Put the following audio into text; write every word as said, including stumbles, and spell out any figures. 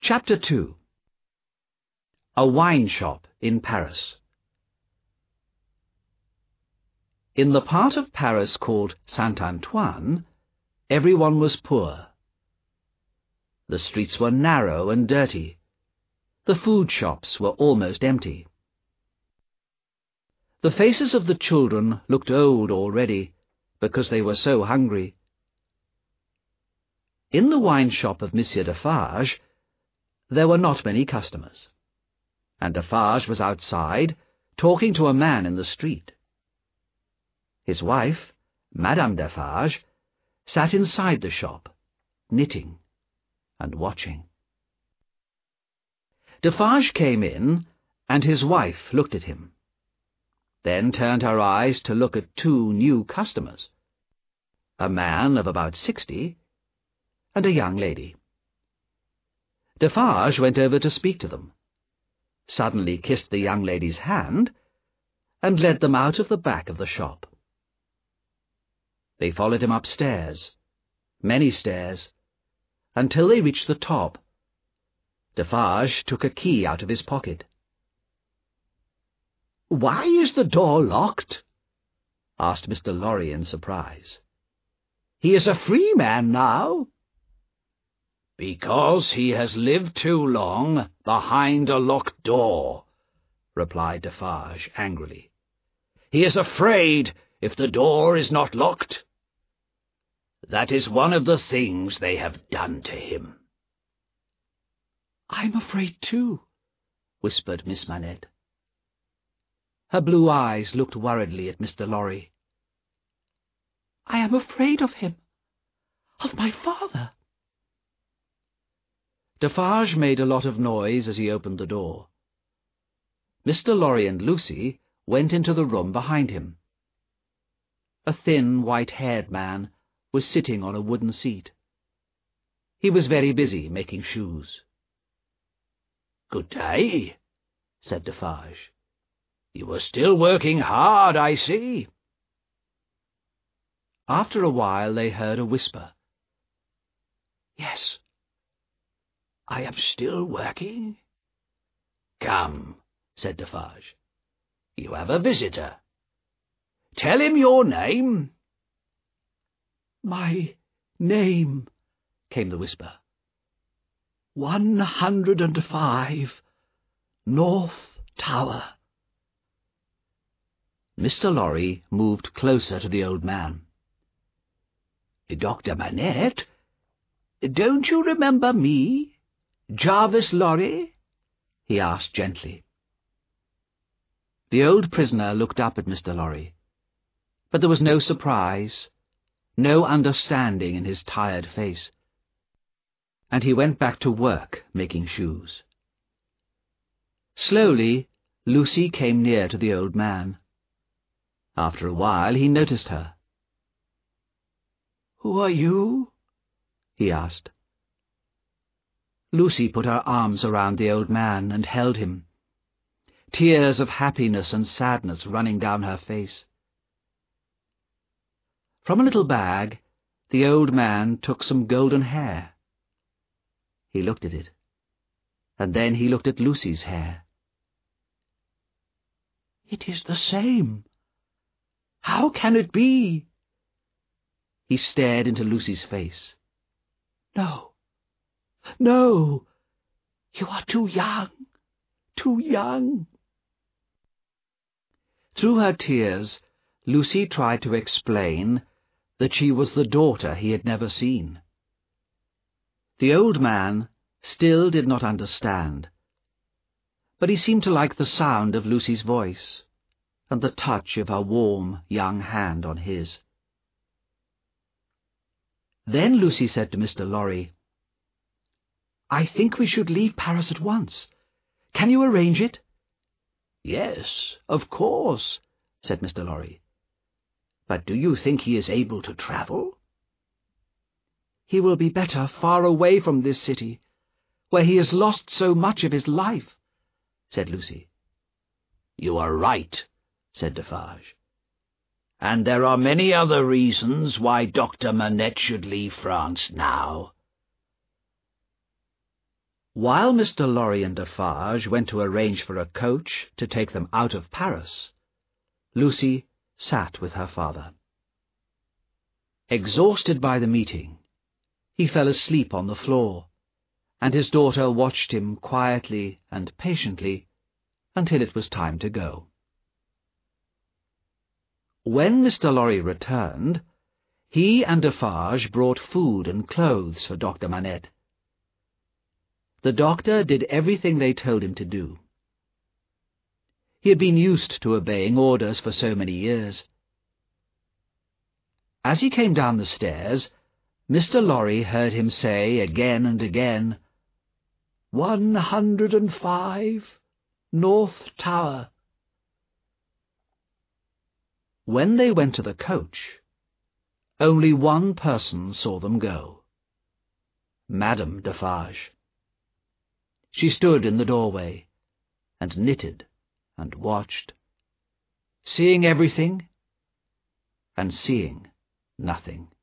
Chapter two. A Wine Shop in Paris. In the part of Paris called Saint-Antoine, everyone was poor. The streets were narrow and dirty. The food shops were almost empty. The faces of the children looked old already, because they were so hungry. In the wine shop of Monsieur Defarge, there were not many customers, and Defarge was outside, talking to a man in the street. His wife, Madame Defarge, sat inside the shop, knitting and watching. Defarge came in, and his wife looked at him, then turned her eyes to look at two new customers, a man of about sixty, and a young lady. Defarge went over to speak to them, suddenly kissed the young lady's hand, and led them out of the back of the shop. They followed him upstairs, many stairs, until they reached the top. Defarge took a key out of his pocket. "Why is the door locked?" asked Mister Lorry in surprise. "He is a free man now." "Because he has lived too long behind a locked door," replied Defarge angrily. "He is afraid if the door is not locked. That is one of the things they have done to him." "I'm afraid too," whispered Miss Manette. Her blue eyes looked worriedly at Mister Lorry. "I am afraid of him, of my father." Defarge made a lot of noise as he opened the door. Mister Lorry and Lucy went into the room behind him. A thin, white-haired man was sitting on a wooden seat. He was very busy making shoes. "Good day," said Defarge. "You are still working hard, I see." After a while they heard a whisper. "Yes, I am still working." "Come," said Defarge. "You have a visitor. Tell him your name." "My name," came the whisper. "One hundred and five, North Tower." Mister Lorry moved closer to the old man. "Doctor Manette, don't you remember me? Jarvis Lorry?" he asked gently. The old prisoner looked up at Mister Lorry, but there was no surprise, no understanding in his tired face, and he went back to work making shoes. Slowly, Lucy came near to the old man. After a while he noticed her. "Who are you?" he asked. Lucy put her arms around the old man and held him, tears of happiness and sadness running down her face. From a little bag, the old man took some golden hair. He looked at it, and then he looked at Lucy's hair. "It is the same. How can it be?" He stared into Lucy's face. "No. No, you are too young, too young." Through her tears, Lucy tried to explain that she was the daughter he had never seen. The old man still did not understand, but he seemed to like the sound of Lucy's voice and the touch of her warm young hand on his. Then Lucy said to Mister Lorry, "I think we should leave Paris at once. Can you arrange it?" "Yes, of course," said Mister Lorry. "But do you think he is able to travel?" "He will be better far away from this city, where he has lost so much of his life," said Lucy. "You are right," said Defarge. "And there are many other reasons why Doctor Manette should leave France now." While Mister Lorry and Defarge went to arrange for a coach to take them out of Paris, Lucy sat with her father. Exhausted by the meeting, he fell asleep on the floor, and his daughter watched him quietly and patiently until it was time to go. When Mister Lorry returned, he and Defarge brought food and clothes for Doctor Manette. The doctor did everything they told him to do. He had been used to obeying orders for so many years. As he came down the stairs, Mister Lorry heard him say again and again, "One hundred and five, North Tower." When they went to the coach, only one person saw them go, Madame Defarge. She stood in the doorway, and knitted and watched, seeing everything and seeing nothing.